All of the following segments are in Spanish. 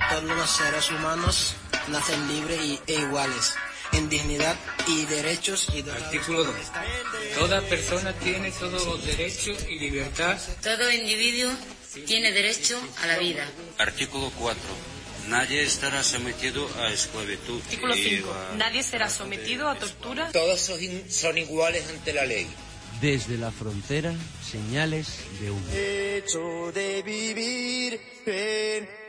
Todos los seres humanos nacen libres e iguales en dignidad y derechos. Artículo 2. Toda persona tiene todos los derechos y libertad. Todo individuo tiene derecho a la vida. Artículo 4. Nadie estará sometido a esclavitud. Artículo 5. Nadie será sometido a tortura. Todos son iguales ante la ley. Desde la frontera, señales de humo. Hecho de vivir en...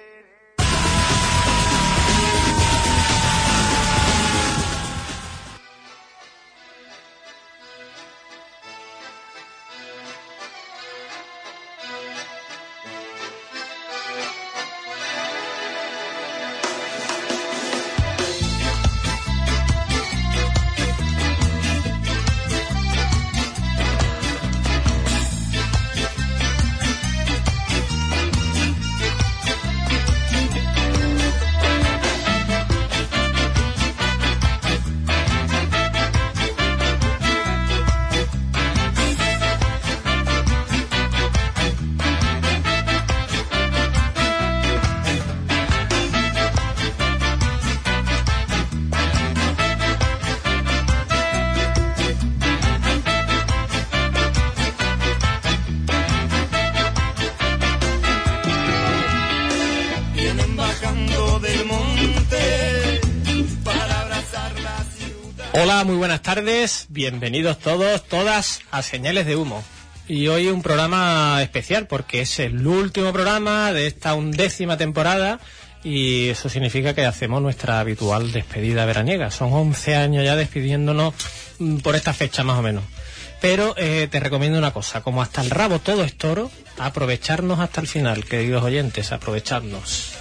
Hola, muy buenas tardes, bienvenidos todos, todas a Señales de Humo. Y hoy un programa especial porque es el último programa de esta 11ª temporada y eso significa que hacemos nuestra habitual despedida veraniega. Son 11 años ya despidiéndonos por esta fecha más o menos. Pero te recomiendo una cosa, como hasta el rabo todo es toro, aprovecharnos hasta el final, queridos oyentes, aprovecharnos.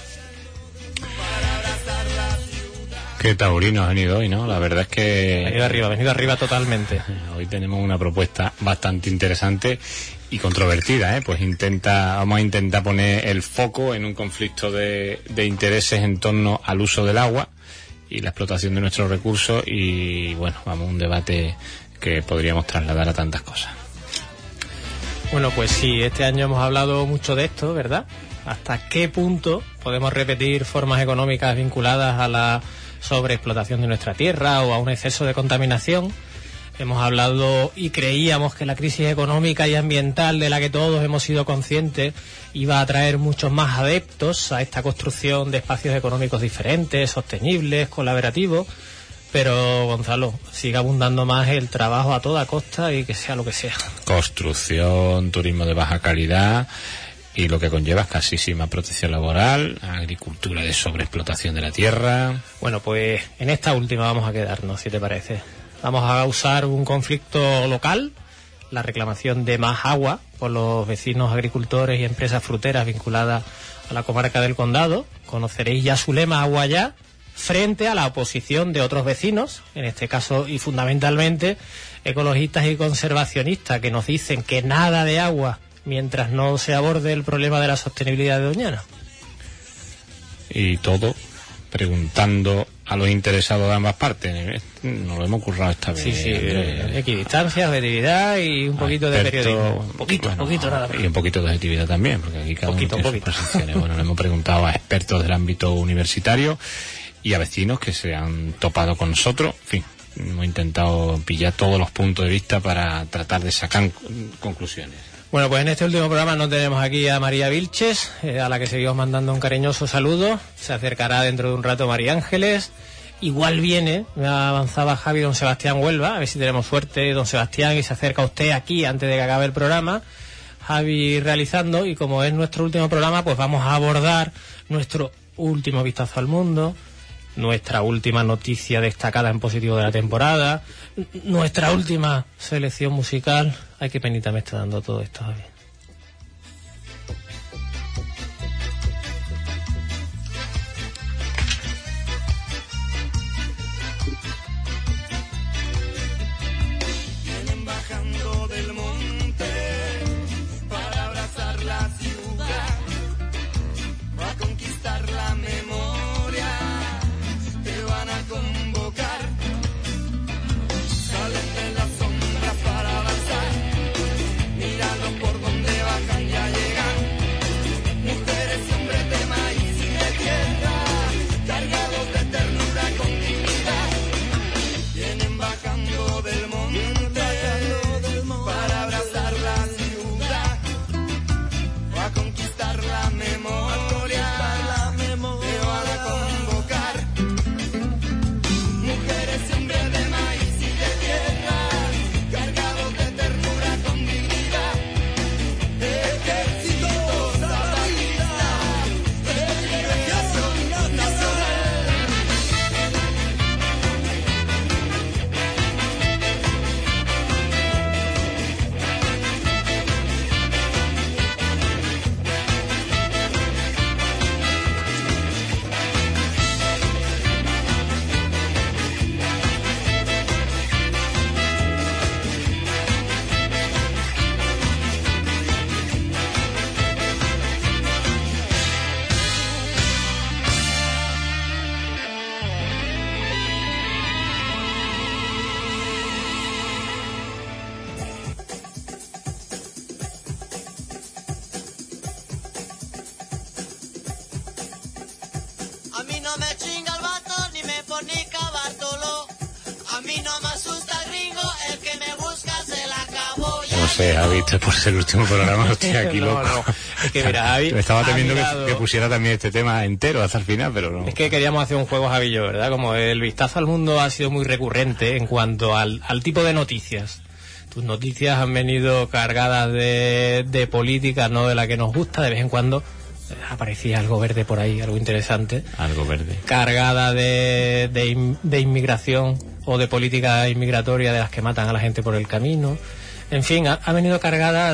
Qué taurino has venido hoy, ¿no? La verdad es que... Venido arriba totalmente. Hoy tenemos una propuesta bastante interesante y controvertida, ¿eh? Pues vamos a intentar poner el foco en un conflicto de intereses en torno al uso del agua y la explotación de nuestros recursos y, bueno, vamos a un debate que podríamos trasladar a tantas cosas. Bueno, pues sí, este año hemos hablado mucho de esto, ¿verdad? ¿Hasta qué punto podemos repetir formas económicas vinculadas a la sobreexplotación de nuestra tierra o a un exceso de contaminación? Hemos hablado y creíamos que la crisis económica y ambiental de la que todos hemos sido conscientes iba a traer muchos más adeptos a esta construcción de espacios económicos diferentes, sostenibles, colaborativos, pero Gonzalo, sigue abundando más el trabajo a toda costa y que sea lo que sea. Construcción, turismo de baja calidad y lo que conlleva escasísima protección laboral, agricultura de sobreexplotación de la tierra. Bueno, pues en esta última vamos a quedarnos, si te parece. Vamos a usar un conflicto local, la reclamación de más agua por los vecinos agricultores y empresas fruteras vinculadas a la comarca del Condado. Conoceréis ya su lema, Agua Ya, frente a la oposición de otros vecinos, en este caso y fundamentalmente ecologistas y conservacionistas, que nos dicen que nada de agua mientras no se aborde el problema de la sostenibilidad de Doñana. Y todo preguntando a los interesados de ambas partes. Nos lo hemos currado esta vez. Sí, equidistancia, objetividad y un poquito de periodismo. Un poquito nada más. Y un poquito de objetividad también, porque aquí cada uno tiene sus posiciones. Bueno, le hemos preguntado a expertos del ámbito universitario y a vecinos que se han topado con nosotros. En fin, hemos intentado pillar todos los puntos de vista para tratar de sacar conclusiones. Bueno, pues en este último programa no tenemos aquí a María Vilches, a la que seguimos mandando un cariñoso saludo. Se acercará dentro de un rato María Ángeles. Igual viene, me avanzaba Javi, don Sebastián Huelva, a ver si tenemos suerte, don Sebastián, y se acerca usted aquí antes de que acabe el programa. Javi realizando, y como es nuestro último programa, pues vamos a abordar nuestro último vistazo al mundo, nuestra última noticia destacada en positivo de la temporada, nuestra última selección musical. Ay, qué penita me está dando todo esto, Javi. Vienen bajando del monte para abrazar la ciudad, a conquistar la memoria, te van a convocar, salen de las sombras para avanzar, míralos por no me chinga el vato ni me fornica Bartolo. A mí no me asusta gringo, el que me busca se la acabó. No sé, Javi, por ser el último programa, no estoy aquí loco. No. Es que mira, Javi... Me estaba temiendo mirado... que pusiera también este tema entero hasta el final, pero no. Es que queríamos hacer un juego, Javi y yo, ¿verdad? Como el vistazo al mundo ha sido muy recurrente en cuanto al tipo de noticias. Tus noticias han venido cargadas de política, no de la que nos gusta. De vez en cuando aparecía algo verde por ahí, algo interesante. Algo verde. Cargada de inmigración o de política inmigratoria de las que matan a la gente por el camino. En fin, ha venido cargada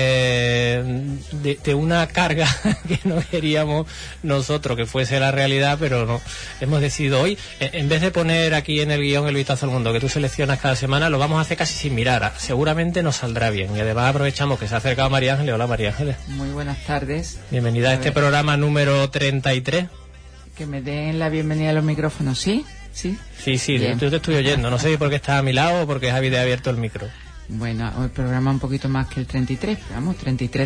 de una carga que no queríamos nosotros que fuese la realidad, pero no. Hemos decidido hoy, en vez de poner aquí en el guión el vistazo al mundo que tú seleccionas cada semana, lo vamos a hacer casi sin mirar. Seguramente nos saldrá bien. Y además aprovechamos que se ha acercado María Ángeles. Hola, María Ángeles. Muy buenas tardes. Bienvenida a este programa número 33. Que me den la bienvenida a los micrófonos, ¿sí? Sí, yo te estoy oyendo. No sé por qué estás a mi lado o porque Javi te ha abierto el micro. Bueno, el programa un poquito más que el 33, pero vamos,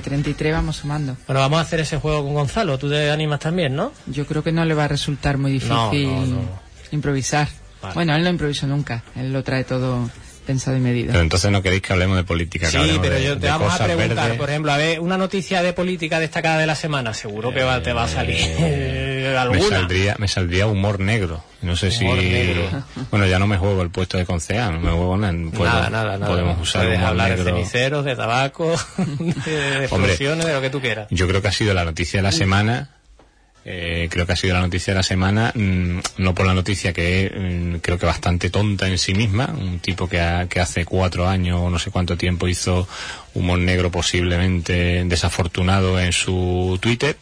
33 vamos sumando. Bueno, vamos a hacer ese juego con Gonzalo. ¿Tú te animas también, no? Yo creo que no le va a resultar muy difícil improvisar. Vale. Bueno, él no improvisó nunca, él lo trae todo pensado y medido. Pero entonces no queréis que hablemos de política. Sí, pero yo te vamos a preguntar, verdes. Por ejemplo, a ver, una noticia de política destacada de la semana, seguro que te va a salir alguna. Me saldría humor negro. No sé humor negro. Bueno, ya no me juego el puesto de concejal, no me juego nada. Podemos usar puedes humor hablar negro. De ceniceros, de tabaco, de explosiones, de lo que tú quieras. Yo creo que ha sido la noticia de la semana. Creo que ha sido la noticia de la semana, no por la noticia que creo que bastante tonta en sí misma, un tipo que hace 4 años o no sé cuánto tiempo hizo humor negro posiblemente desafortunado en su Twitter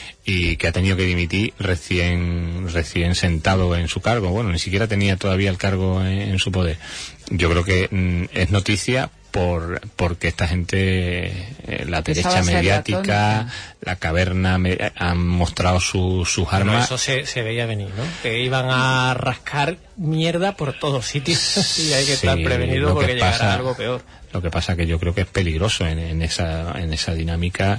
y que ha tenido que dimitir recién sentado en su cargo. Bueno, ni siquiera tenía todavía el cargo en su poder. Yo creo que es noticia porque esta gente, la derecha mediática, la caverna, han mostrado sus armas. Pero eso se veía venir, ¿no? Que iban a rascar mierda por todos sitios y hay que estar prevenido porque llegará algo peor. Lo que pasa que yo creo que es peligroso en esa dinámica.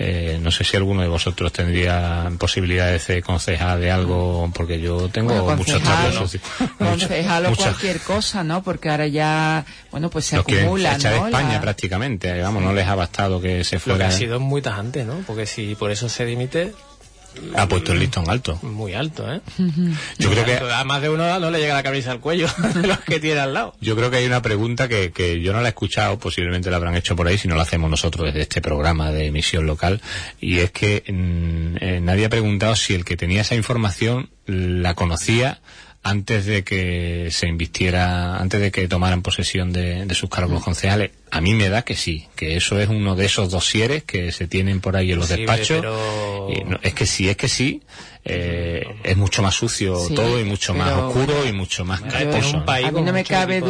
No sé si alguno de vosotros tendría posibilidades de concejal de algo, porque yo tengo muchos trabajos. Concejal o cualquier cosa, ¿no? Porque ahora ya, bueno, pues se acumula, ¿no? De España prácticamente, vamos, no les ha bastado que se fuera. Lo que ha sido muy tajante, ¿no? Porque si por eso se dimite... Ha puesto el listón alto. Muy alto, ¿eh? Yo creo que a más de uno no le llega la camisa al cuello de los que tiene al lado. Yo creo que hay una pregunta que yo no la he escuchado, posiblemente la habrán hecho por ahí, si no la hacemos nosotros desde este programa de emisión local, y es que nadie ha preguntado si el que tenía esa información la conocía antes de que se invistiera, antes de que tomaran posesión de sus cargos concejales. A mí me da que sí, que eso es uno de esos dosieres que se tienen por ahí en los despachos. Pero... Y no, es que sí, es mucho más sucio todo y mucho más oscuro y mucho más caposo. A mí no me cabe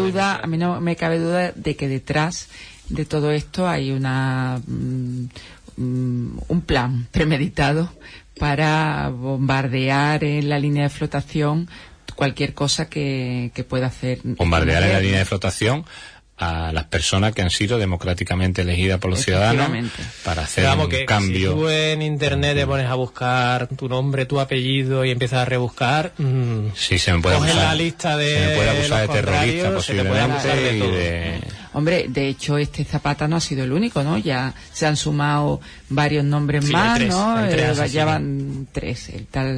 duda de que detrás de todo esto hay un plan premeditado para bombardear en la línea de flotación cualquier cosa que pueda hacer. Bombardear en la línea de flotación a las personas que han sido democráticamente elegidas por los ciudadanos para hacer un cambio. Si tú en internet te pones a buscar tu nombre, tu apellido y empiezas a rebuscar, sí, se me puede coges acusar, la lista de se me puede acusar de terrorista posiblemente Hombre, de hecho Zapata no ha sido el único, ¿no? Ya se han sumado varios nombres más, ¿no? Ya van 3.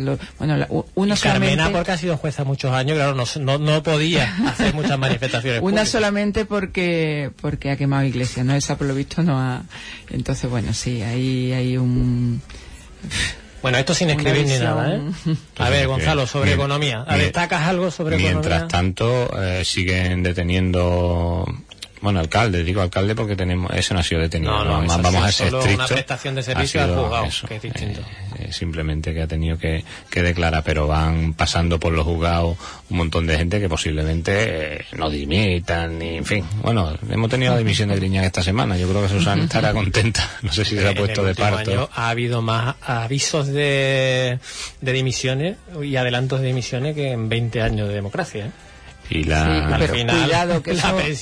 Uno y Carmena, porque ha sido jueza muchos años, claro, no podía hacer muchas manifestaciones una públicas. Solamente porque ha quemado iglesias, ¿no? Esa por lo visto no ha... Entonces, bueno, sí, ahí hay un... Bueno, esto sin escribir ni nada, ¿eh? A ver, Gonzalo, sobre economía. ¿Destacas algo sobre economía? Mientras tanto, siguen deteniendo... Bueno, alcalde porque ese no ha sido detenido. No, vamos a ser estrictos. Una prestación de servicio al juzgado, que es distinto. Simplemente que ha tenido que declarar, pero van pasando por los juzgados un montón de gente que posiblemente no dimitan, ni, en fin. Bueno, hemos tenido la dimisión de Griñán esta semana. Yo creo que Susana estará contenta. No sé si se ha puesto de parto. Año ha habido más avisos de dimisiones y adelantos de dimisiones que en 20 años de democracia, ¿eh? Y al final, cuidado, que la pensión.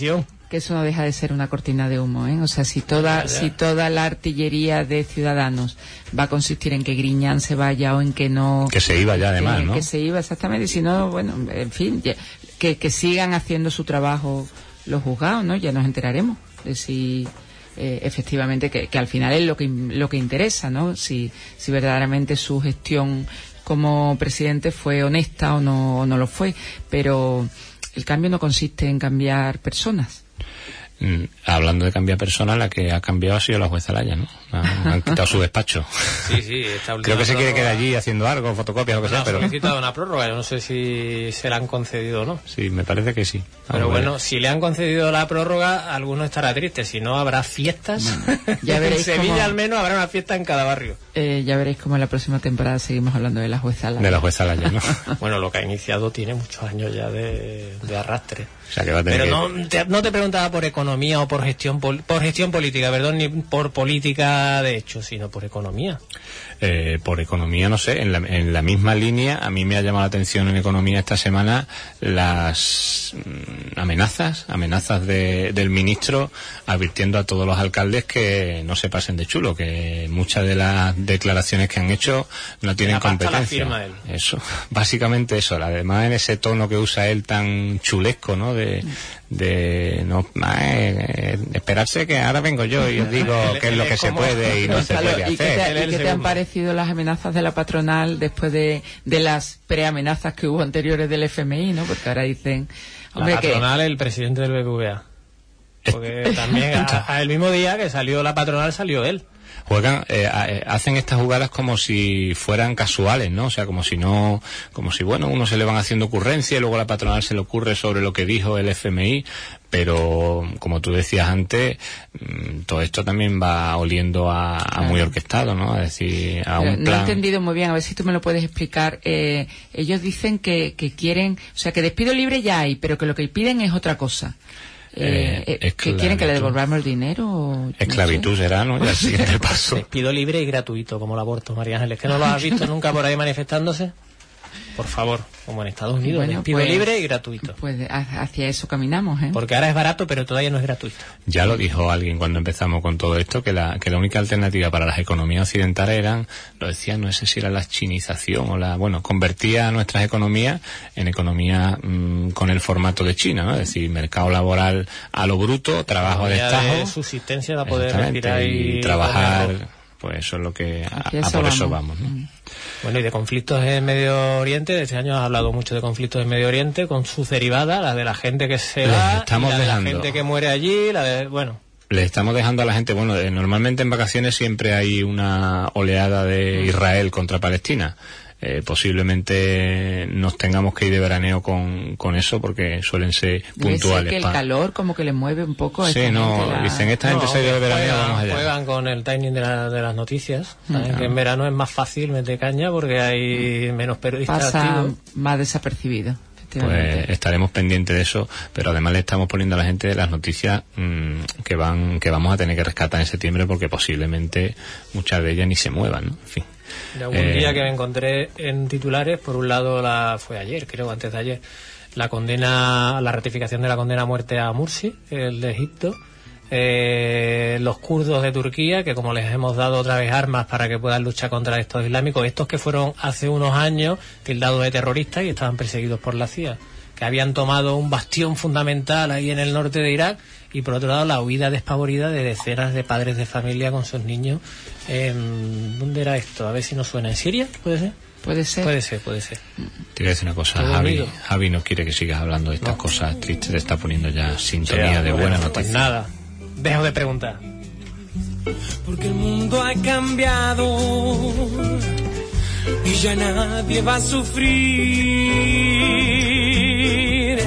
que eso no deja de ser una cortina de humo, ¿eh? O sea, si toda la artillería de Ciudadanos va a consistir en que Griñán se vaya o en que no... Que se iba ya, además, ¿no? Que se iba, exactamente. Y si no, bueno, en fin, que sigan haciendo su trabajo los juzgados, ¿no? Ya nos enteraremos de si... efectivamente, que al final es lo que interesa, ¿no? Si verdaderamente su gestión como presidente fue honesta o no lo fue. Pero el cambio no consiste en cambiar personas. Hablando de cambiar personas, la que ha cambiado ha sido la jueza Laya, ¿no? Han quitado su despacho. Sí, creo que se quiere quedar allí haciendo algo, fotocopias o lo que sea, pero... Ha solicitado una prórroga, yo no sé si se la han concedido o no. Sí, me parece que sí. Pero bueno, si le han concedido la prórroga, alguno estará triste, si no habrá fiestas. Ya veréis en Sevilla al menos habrá una fiesta en cada barrio. Ya veréis cómo en la próxima temporada seguimos hablando de la jueza Laya. De la jueza Laya, ¿no? Bueno, lo que ha iniciado tiene muchos años ya de arrastre. O sea, que va a tener no te preguntaba por economía o por gestión política, perdón, ni por política de hecho, sino por economía. Por economía, no sé, en la misma línea, a mí me ha llamado la atención en economía esta semana las amenazas del ministro advirtiendo a todos los alcaldes que no se pasen de chulo, que muchas de las declaraciones que han hecho no tienen competencia. La firma él. Eso, básicamente eso, además en ese tono que usa él tan chulesco, ¿no? De no esperarse que ahora vengo yo y os digo qué es lo que se puede y no se puede hacer. ¿Y qué te han parecido las amenazas de la patronal después de las preamenazas que hubo anteriores del FMI, ¿no? Porque ahora dicen... Hombre, la patronal, el presidente del BBVA. Porque también el mismo día que salió la patronal salió él. Hacen estas jugadas como si fueran casuales, ¿no? O sea, como si bueno, uno se le van haciendo ocurrencias y luego la patronal se le ocurre sobre lo que dijo el FMI, pero como tú decías antes, todo esto también va oliendo a muy orquestado, ¿no? Es decir, a un plan... No he entendido muy bien, a ver si tú me lo puedes explicar. Ellos dicen que quieren, o sea, que despido libre ya hay, pero que lo que piden es otra cosa. ¿Que quieren que le devolvamos el dinero? Esclavitud, no sé. Será, ¿no? Ya el siguiente paso. Despido libre y gratuito, como el aborto, María Ángeles. ¿Que no lo has visto nunca por ahí manifestándose? Por favor, como en Estados Unidos, bueno, despido libre y gratuito. Pues hacia eso caminamos, ¿eh? Porque ahora es barato, pero todavía no es gratuito. Ya lo dijo alguien cuando empezamos con todo esto, que la única alternativa para las economías occidentales lo decían, no sé si era la chinización o convertía nuestras economías en economía con el formato de China, ¿no? Es decir, mercado laboral a lo bruto, trabajo a destajo. De subsistencia para poder respirar y trabajar, pues eso es lo que por eso vamos, ¿no? Bueno, y de conflictos en Medio Oriente, este año has hablado mucho de conflictos en Medio Oriente, con sus derivadas, la de la gente que se va, la gente que muere allí, Le estamos dejando a la gente, normalmente en vacaciones siempre hay una oleada de Israel contra Palestina. Posiblemente nos tengamos que ir de veraneo con eso porque suelen ser puntuales. Que el calor como que le mueve un poco a esta gente. Dicen esta gente se ha ido de veraneo, vamos allá. Juegan con el timing de las noticias. Que en verano es más fácil meter caña porque hay menos periodistas activos. Más desapercibido. Pues estaremos pendientes de eso, pero además le estamos poniendo a la gente las noticias que vamos a tener que rescatar en septiembre porque posiblemente muchas de ellas ni se muevan, ¿no? En fin. De algún día que me encontré en titulares, por un lado fue ayer, creo, antes de ayer, la ratificación de la condena a muerte a Mursi, el de Egipto, los kurdos de Turquía, que como les hemos dado otra vez armas para que puedan luchar contra estos islámicos, estos que fueron hace unos años tildados de terroristas y estaban perseguidos por la CIA, que habían tomado un bastión fundamental ahí en el norte de Irak, y por otro lado la huida despavorida de decenas de padres de familia con sus niños. ¿Dónde era esto? A ver si nos suena. ¿En Siria? ¿Puede ser? Puede ser. Te voy a decir una cosa, Javi no quiere que sigas hablando de estas cosas tristes, te está poniendo ya sintonía de buena noticia. Pues nada, dejo de preguntar. Porque el mundo ha cambiado y ya nadie va a sufrir.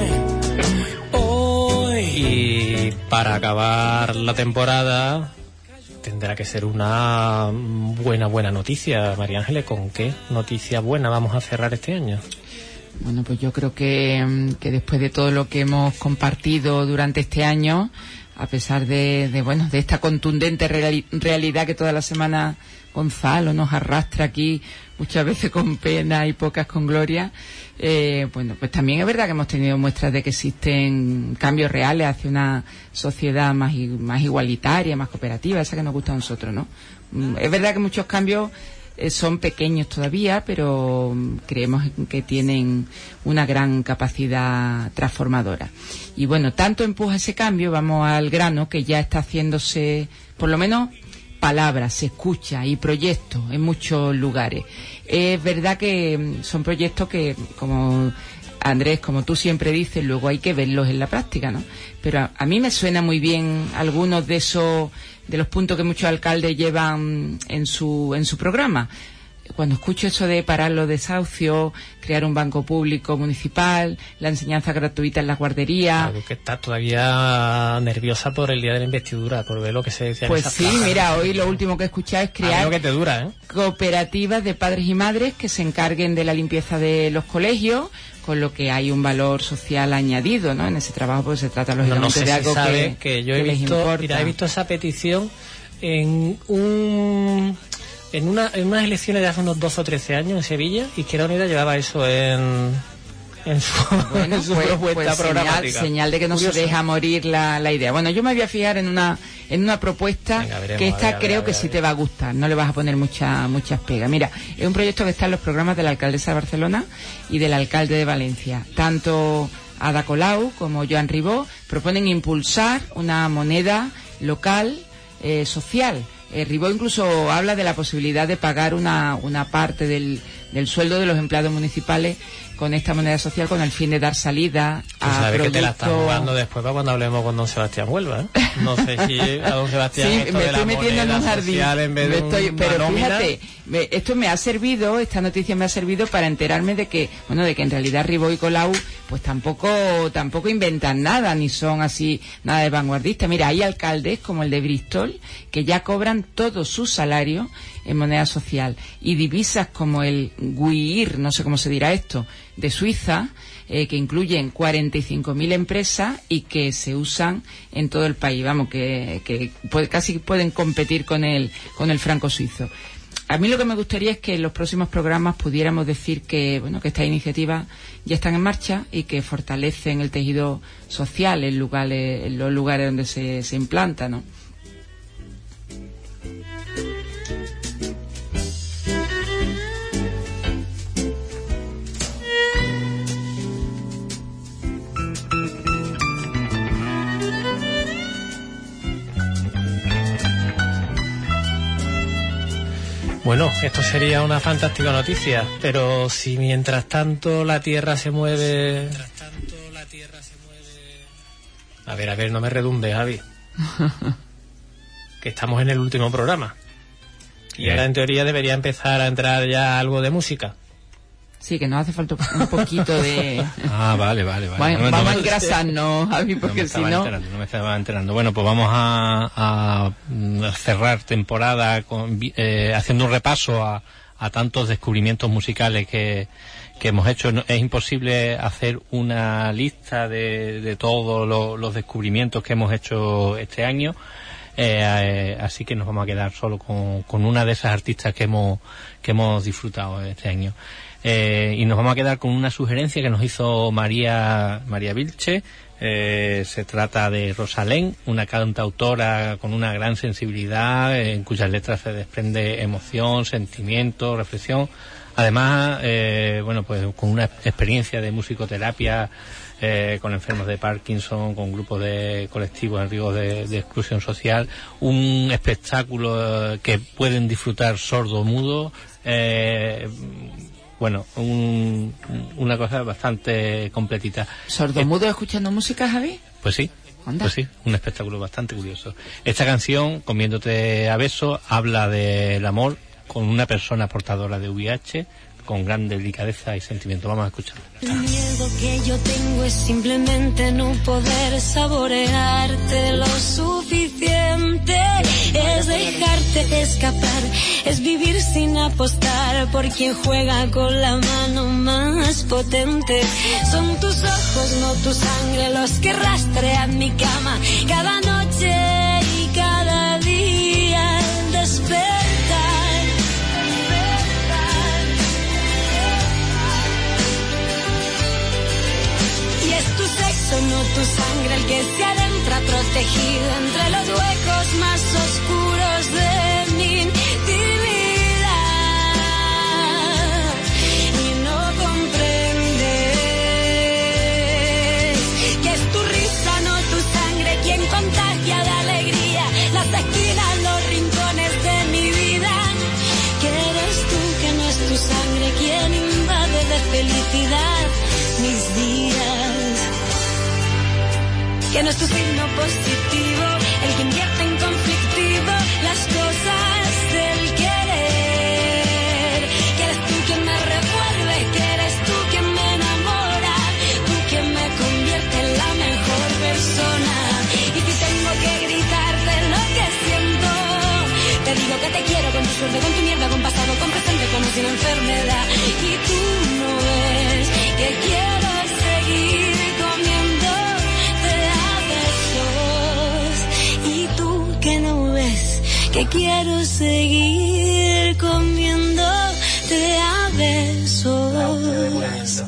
Y para acabar la temporada tendrá que ser una buena noticia, María Ángeles. ¿Con qué noticia buena vamos a cerrar este año? Bueno, pues yo creo que después de todo lo que hemos compartido durante este año, a pesar de esta contundente realidad que toda la semana Gonzalo nos arrastra aquí muchas veces con pena y pocas con gloria, bueno, pues también es verdad que hemos tenido muestras de que existen cambios reales hacia una sociedad más igualitaria, más cooperativa, esa que nos gusta a nosotros, ¿no? Es verdad que muchos cambios son pequeños todavía, pero creemos que tienen una gran capacidad transformadora. Y bueno, tanto empuja ese cambio, vamos al grano, que ya está haciéndose, por lo menos, palabras, se escucha y proyectos en muchos lugares. Es verdad que son proyectos que, como Andrés, como tú siempre dices, luego hay que verlos en la práctica, ¿no? Pero a mí me suena muy bien algunos de los puntos que muchos alcaldes llevan en su programa. Cuando escucho eso de parar los desahucios, crear un banco público municipal, la enseñanza gratuita en las guarderías... Claro, que estás todavía nerviosa por el día de la investidura, por ver lo que se decía pues en esas sí, plazas. Mira, hoy lo último que he escuchado es crear que te dura, cooperativas de padres y madres que se encarguen de la limpieza de los colegios, con lo que hay un valor social añadido, ¿no? En ese trabajo, porque se trata lógicamente no sé de algo que yo he les visto, importa. Mira, he visto esa petición en unas elecciones de hace unos 12 o 13 años en Sevilla. Izquierda Unida llevaba eso en su propuesta programática. Señal de que no se deja morir la idea. Bueno, yo me voy a fijar en una propuesta. Venga, veremos, que esta creo que sí te va a gustar, no le vas a poner muchas pegas. Mira, es un proyecto que está en los programas de la alcaldesa de Barcelona y del alcalde de Valencia. Tanto Ada Colau como Joan Ribó proponen impulsar una moneda local social. Ribó incluso habla de la posibilidad de pagar una parte del sueldo de los empleados municipales con esta moneda social, con el fin de dar salida a sabes productos... que te la estás jugando después para cuando hablemos con don Sebastián Huelva, ¿eh? No sé si a don Sebastián sí, me estoy metiendo en un jardín, pero fíjate, esto me ha servido, esta noticia me ha servido para enterarme de que en realidad Ribó y Colau pues tampoco inventan nada, ni son así nada de vanguardistas. Mira, hay alcaldes como el de Bristol que ya cobran todo su salario en moneda social, y divisas como el Guir, no sé cómo se dirá esto, de Suiza, que incluyen 45.000 empresas y que se usan en todo el país. Vamos, que casi pueden competir con el franco suizo. A mí lo que me gustaría es que en los próximos programas pudiéramos decir que estas iniciativas ya están en marcha y que fortalecen el tejido social en los lugares donde se implanta, ¿no? Bueno, esto sería una fantástica noticia, pero si mientras tanto la Tierra se mueve... A ver, no me redunde, Javi. Que estamos en el último programa. Y ahora en teoría debería empezar a entrar ya algo de música. Sí, que nos hace falta un poquito de... Vale. Bueno, vamos a engrasarnos, Javi, porque si no... No me estaba enterando. Bueno, pues vamos a cerrar temporada haciendo un repaso a tantos descubrimientos musicales que hemos hecho. Es imposible hacer una lista de todos los descubrimientos que hemos hecho este año. Así que nos vamos a quedar solo con una de esas artistas que hemos disfrutado este año. Y nos vamos a quedar con una sugerencia que nos hizo María Vilche. Se trata de Rosalén, una cantautora con una gran sensibilidad, en cuyas letras se desprende emoción, sentimiento, reflexión. Además, pues con una experiencia de musicoterapia con enfermos de Parkinson, con grupos de colectivos en riesgo de exclusión social, un espectáculo que pueden disfrutar sordo-mudo. Una cosa bastante completita. ¿Sordomudo escuchando música, Javi? Pues sí, un espectáculo bastante curioso. Esta canción, Comiéndote a besos, habla del amor con una persona portadora de VIH, con gran delicadeza y sentimiento. Vamos a escucharlo. El miedo que yo tengo es simplemente no poder saborearte lo suficiente. Es dejarte escapar, es vivir sin apostar por quien juega con la mano más potente. Son tus ojos, no tu sangre, los que rastrean mi cama cada noche y cada día al despertar. elegido entre los huecos más oscuros de mi intimidad. Y no comprendes que es tu risa, no tu sangre, quien contagia de alegría las esquinas, los rincones de mi vida. Que eres tú, que no es tu sangre, quien invade de felicidad mis días. Que no es tu signo positivo el que invierte en conflictivo las cosas del querer. Que eres tú quien me revuelve, que eres tú quien me enamora, tú quien me convierte en la mejor persona. Y si tengo que gritarte lo que siento, te digo que te quiero con tu suerte, con tu mierda, con pasado, con presente, como sin enfermedad. Y tú no ves que quiero seguir comiéndote a besos. Y tú que no ves que quiero seguir comiéndote a besos.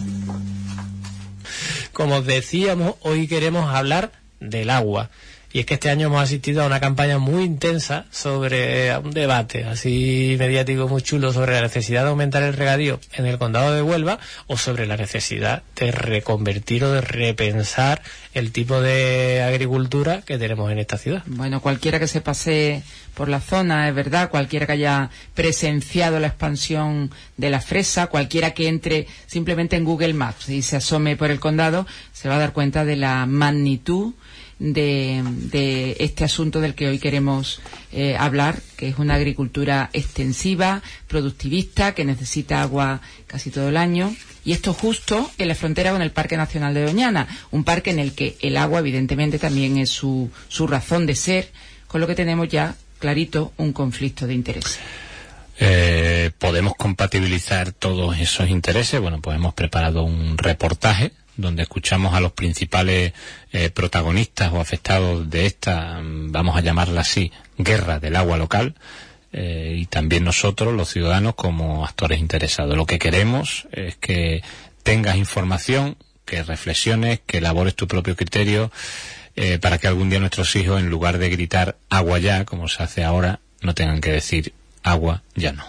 Como os decíamos, hoy queremos hablar del agua. Y es que este año hemos asistido a una campaña muy intensa sobre un debate así mediático muy chulo sobre la necesidad de aumentar el regadío en el condado de Huelva o sobre la necesidad de reconvertir o de repensar el tipo de agricultura que tenemos en esta ciudad. Bueno, cualquiera que se pase por la zona, es verdad, cualquiera que haya presenciado la expansión de la fresa, cualquiera que entre simplemente en Google Maps y se asome por el condado, se va a dar cuenta de la magnitud de este asunto del que hoy queremos hablar, que es una agricultura extensiva, productivista, que necesita agua casi todo el año, y esto justo en la frontera con el Parque Nacional de Doñana, un parque en el que el agua evidentemente también es su razón de ser, con lo que tenemos ya clarito un conflicto de intereses. ¿Podemos compatibilizar todos esos intereses? Bueno, pues hemos preparado un reportaje donde escuchamos a los principales protagonistas o afectados de esta, vamos a llamarla así, guerra del agua local, y también nosotros, los ciudadanos, como actores interesados. Lo que queremos es que tengas información, que reflexiones, que elabores tu propio criterio, para que algún día nuestros hijos, en lugar de gritar agua ya, como se hace ahora, no tengan que decir agua ya no.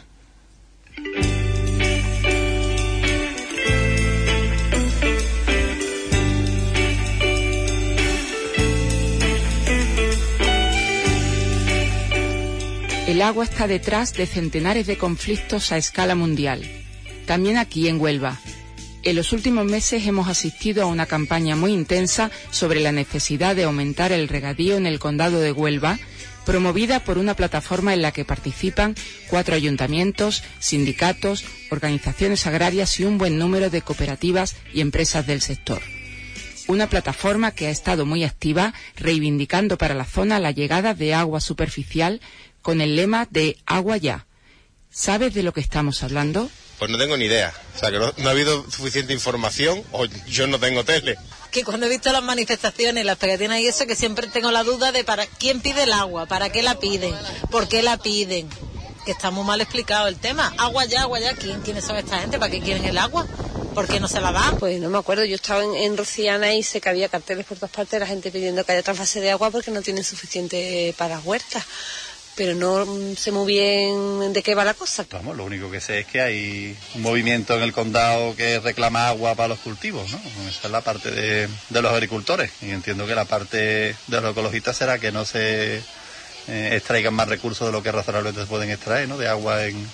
El agua está detrás de centenares de conflictos a escala mundial, también aquí en Huelva. En los últimos meses hemos asistido a una campaña muy intensa sobre la necesidad de aumentar el regadío en el condado de Huelva, promovida por una plataforma en la que participan 4 ayuntamientos, sindicatos, organizaciones agrarias y un buen número de cooperativas y empresas del sector. Una plataforma que ha estado muy activa, reivindicando para la zona la llegada de agua superficial con el lema de agua ya. ¿Sabes de lo que estamos hablando? Pues no tengo ni idea. O sea, que no ha habido suficiente información o yo no tengo tele. Que cuando he visto las manifestaciones, las pegatinas y eso, que siempre tengo la duda de para quién pide el agua, para qué la piden, por qué la piden. Que está muy mal explicado el tema. Agua ya, ¿quiénes son esta gente? ¿Para qué quieren el agua? ¿Por qué no se la dan? Pues no me acuerdo, yo estaba en Rociana y sé que había carteles por todas partes, la gente pidiendo que haya trasvase de agua porque no tienen suficiente para huertas. Pero no sé muy bien de qué va la cosa. Vamos, lo único que sé es que hay un movimiento en el condado que reclama agua para los cultivos, ¿no? Esa es la parte de los agricultores. Y entiendo que la parte de los ecologistas será que no se extraigan más recursos de lo que razonablemente se pueden extraer, ¿no? De agua en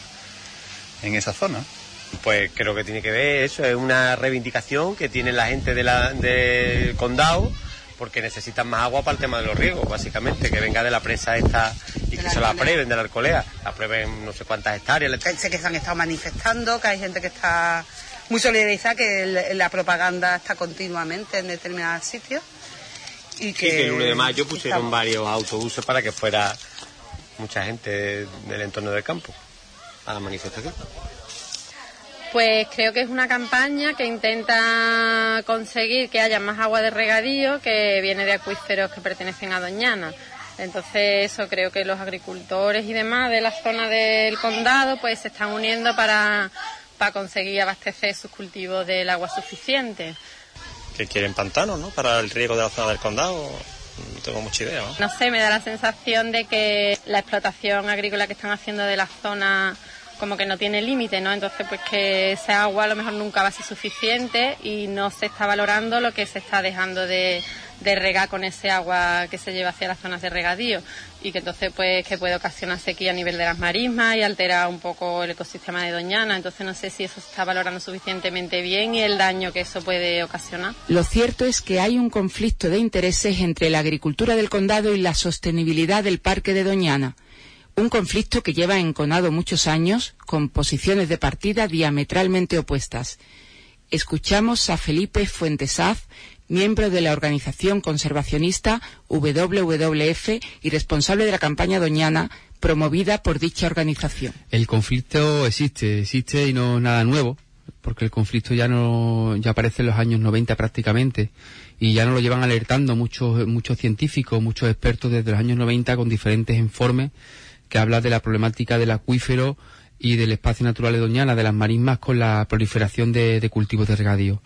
esa zona. Pues creo que tiene que ver eso, es una reivindicación que tiene la gente del condado, porque necesitan más agua para el tema de los riegos, básicamente, que venga de la presa esta y que se la aprueben, de la Alcolea, la aprueben no sé cuántas hectáreas. Sé que se han estado manifestando, que hay gente que está muy solidarizada, que la propaganda está continuamente en determinados sitios. Y que el 1 de mayo pusieron varios autobuses para que fuera mucha gente del entorno del campo a la manifestación. Pues creo que es una campaña que intenta conseguir que haya más agua de regadío que viene de acuíferos que pertenecen a Doñana. Entonces eso, creo que los agricultores y demás de la zona del condado pues se están uniendo para conseguir abastecer sus cultivos del agua suficiente. Que quieren pantanos, ¿no? Para el riego de la zona del condado. no tengo mucha idea, ¿no? No sé, me da la sensación de que la explotación agrícola que están haciendo de la zona como que no tiene límite, ¿no? Entonces, pues que esa agua a lo mejor nunca va a ser suficiente y no se está valorando lo que se está dejando de regar con ese agua que se lleva hacia las zonas de regadío, y que entonces pues que puede ocasionar sequía a nivel de las marismas y alterar un poco el ecosistema de Doñana. Entonces no sé si eso se está valorando suficientemente bien y el daño que eso puede ocasionar. Lo cierto es que hay un conflicto de intereses entre la agricultura del condado y la sostenibilidad del parque de Doñana. Un conflicto que lleva enconado muchos años, con posiciones de partida diametralmente opuestas. Escuchamos a Felipe Fuentesaz, miembro de la organización conservacionista WWF y responsable de la campaña Doñana, promovida por dicha organización. El conflicto existe y no es nada nuevo, porque el conflicto ya aparece en los años 90 prácticamente, y ya nos lo llevan alertando muchos científicos, muchos expertos desde los años 90 con diferentes informes que hablan de la problemática del acuífero y del espacio natural de Doñana, de las marismas, con la proliferación de cultivos de regadío.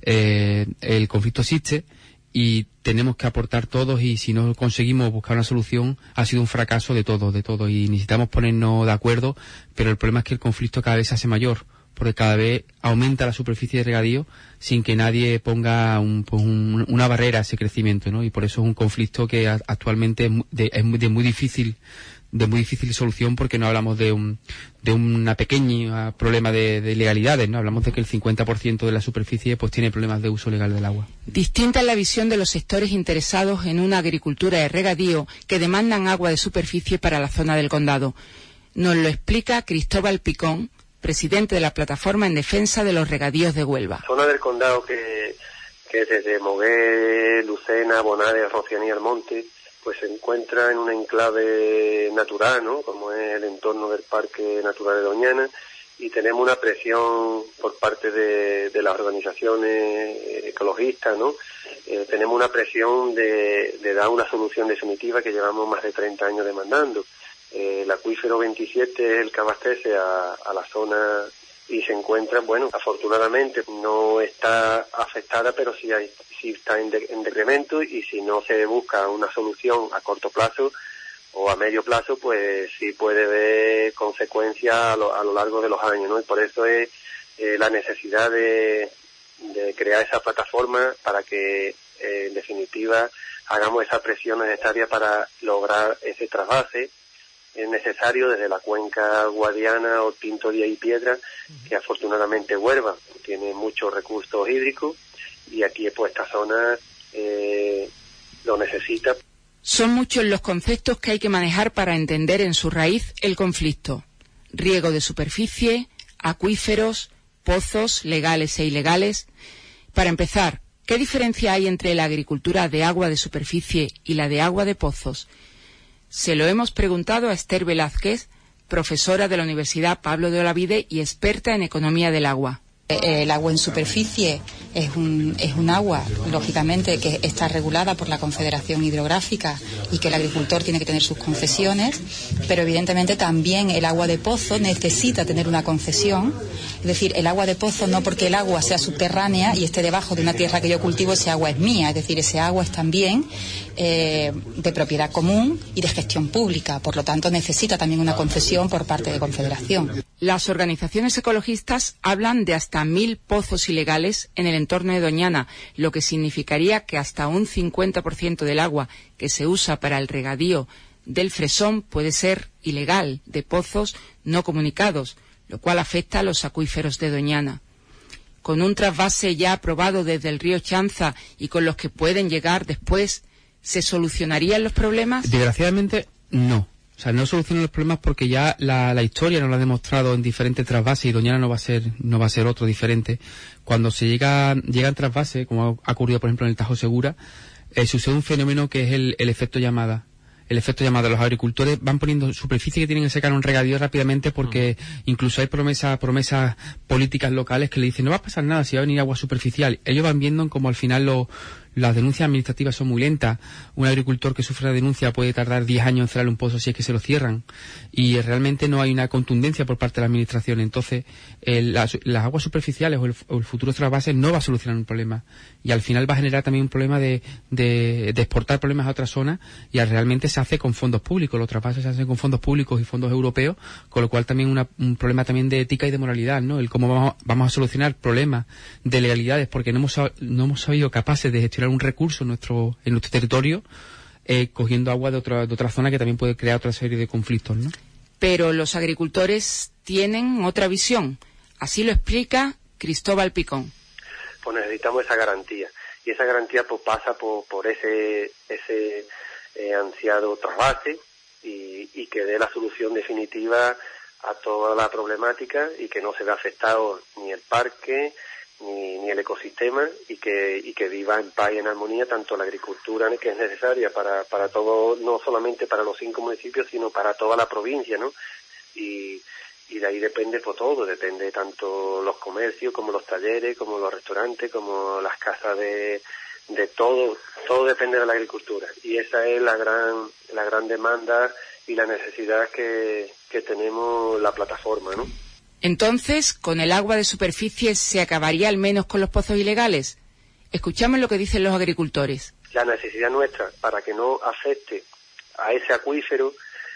El conflicto existe y tenemos que aportar todos, y si no conseguimos buscar una solución, ha sido un fracaso de todos, y necesitamos ponernos de acuerdo, pero el problema es que el conflicto cada vez se hace mayor, porque cada vez aumenta la superficie de regadío sin que nadie ponga una barrera a ese crecimiento, ¿no? Y por eso es un conflicto que actualmente es de muy difícil solución, porque no hablamos de una pequeña problema de legalidades, ¿no? Hablamos de que el 50% de la superficie pues tiene problemas de uso legal del agua. Distinta es la visión de los sectores interesados en una agricultura de regadío que demandan agua de superficie para la zona del condado. Nos lo explica Cristóbal Picón, presidente de la Plataforma en Defensa de los Regadíos de Huelva. La zona del condado que desde Moguer, Lucena, Bonares, Rociana y Almonte pues se encuentra en un enclave natural, ¿no? Como es el entorno del Parque Natural de Doñana, y tenemos una presión por parte de las organizaciones ecologistas, ¿no? Tenemos una presión de dar una solución definitiva que llevamos más de 30 años demandando. El acuífero 27 es el que abastece a la zona y se encuentra, bueno, afortunadamente no está afectada, pero sí está en decremento, y si no se busca una solución a corto plazo o a medio plazo, pues sí puede haber consecuencias a lo largo de los años, ¿no? Y por eso es la necesidad de crear esa plataforma para que, en definitiva, hagamos esa presión necesaria para lograr ese trasvase. Es necesario desde la cuenca guadiana o Tinto Díaz y Piedra, que afortunadamente Huelva tiene muchos recursos hídricos, y aquí pues esta zona lo necesita. Son muchos los conceptos que hay que manejar para entender en su raíz el conflicto. Riego de superficie, acuíferos, pozos legales e ilegales. Para empezar, ¿qué diferencia hay entre la agricultura de agua de superficie y la de agua de pozos? Se lo hemos preguntado a Esther Velázquez, profesora de la Universidad Pablo de Olavide y experta en economía del agua. El agua en superficie es un agua, lógicamente, que está regulada por la Confederación Hidrográfica y que el agricultor tiene que tener sus concesiones, pero evidentemente también el agua de pozo necesita tener una concesión. Es decir, el agua de pozo, no porque el agua sea subterránea y esté debajo de una tierra que yo cultivo, ese agua es mía. Es decir, ese agua es también de propiedad común y de gestión pública. Por lo tanto, necesita también una concesión por parte de Confederación. Las organizaciones ecologistas hablan de hasta 1.000 pozos ilegales en el entorno de Doñana, lo que significaría que hasta un 50% del agua que se usa para el regadío del Fresón puede ser ilegal, de pozos no comunicados, lo cual afecta a los acuíferos de Doñana. Con un trasvase ya aprobado desde el río Chanza y con los que pueden llegar después, ¿se solucionarían los problemas? Desgraciadamente, no. O sea, no solucionan los problemas porque ya la historia nos lo ha demostrado en diferentes trasvases, y Doñana no va a ser otro diferente. Cuando se llegan trasvases, como ha ocurrido por ejemplo en el Tajo Segura, sucede un fenómeno que es el efecto llamada. El efecto llamada. Los agricultores van poniendo superficie que tienen que secar un regadío rápidamente, porque incluso hay promesas políticas locales que le dicen no va a pasar nada si va a venir agua superficial. Ellos van viendo como al final las denuncias administrativas son muy lentas. Un agricultor que sufre la denuncia puede tardar 10 años en cerrar un pozo si es que se lo cierran. Y realmente no hay una contundencia por parte de la administración. Entonces, las aguas superficiales o el futuro trasvase no va a solucionar un problema. Y al final va a generar también un problema de exportar problemas a otras zonas, y realmente se hace con fondos públicos. Los trasvases se hacen con fondos públicos y fondos europeos, con lo cual también un problema también de ética y de moralidad, ¿no? El cómo vamos a solucionar problemas de legalidades porque no hemos sabido capaces de gestionar un recurso en nuestro territorio, cogiendo agua de otra zona que también puede crear otra serie de conflictos, ¿no? Pero los agricultores tienen otra visión. Así lo explica Cristóbal Picón. Pues necesitamos esa garantía, y esa garantía pues pasa por ese ansiado trasvase y que dé la solución definitiva a toda la problemática, y que no se vea afectado ni el parque ni el ecosistema, y que viva en paz y en armonía tanto la agricultura, que es necesaria para todo, no solamente para los 5 municipios, sino para toda la provincia, ¿no? Y de ahí depende por todo, depende tanto los comercios como los talleres, como los restaurantes, como las casas de todo depende de la agricultura, y esa es la gran demanda y la necesidad que tenemos la plataforma, ¿no? Entonces, ¿con el agua de superficie se acabaría al menos con los pozos ilegales? Escuchamos lo que dicen los agricultores. La necesidad nuestra, para que no afecte a ese acuífero,